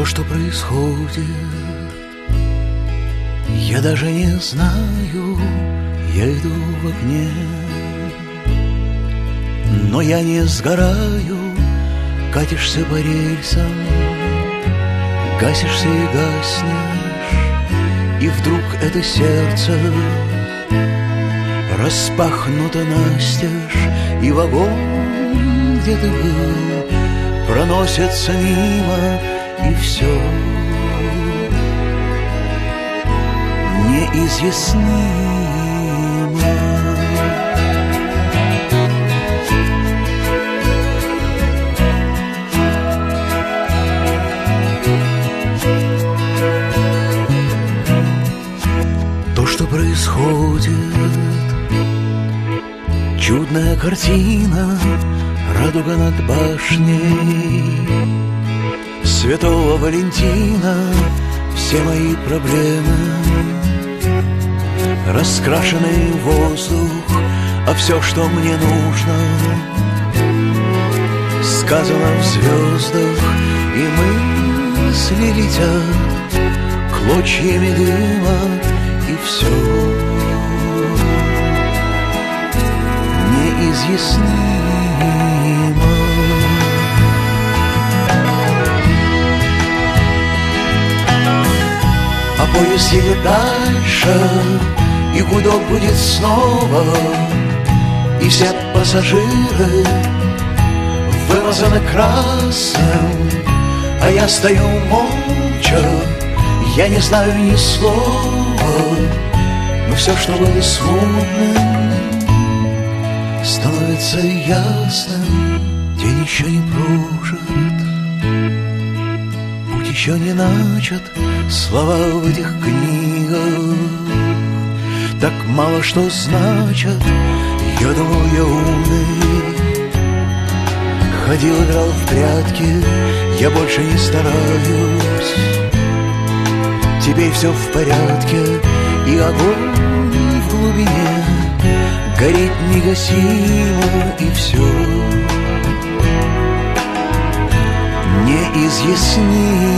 То, что происходит, я даже не знаю. Я иду в огне, но я не сгораю. Катишься по рельсам, гасишься и гаснешь, и вдруг это сердце распахнуто настежь, и вагон, где ты был, проносится мимо, и все неизъяснимо. То, что происходит, чудная картина, радуга над башней Святого Валентина. Все мои проблемы, раскрашенный воздух, а все, что мне нужно, сказано в звездах, и мысли летят клочьями дыма, и все неизъяснимо. А поезд едет дальше, и гудок будет снова, и все пассажиры вымазаны красным, а я стою молча, я не знаю ни слова, но все, что было смутным, становится ясным. День еще не прожит, путь еще не начат, слова в этих книгах так мало что значат. Я думал, я умный, ходил, играл в прятки, я больше не стараюсь. Теперь все в порядке, и огонь в глубине горит негасимо, и все неизъяснимо.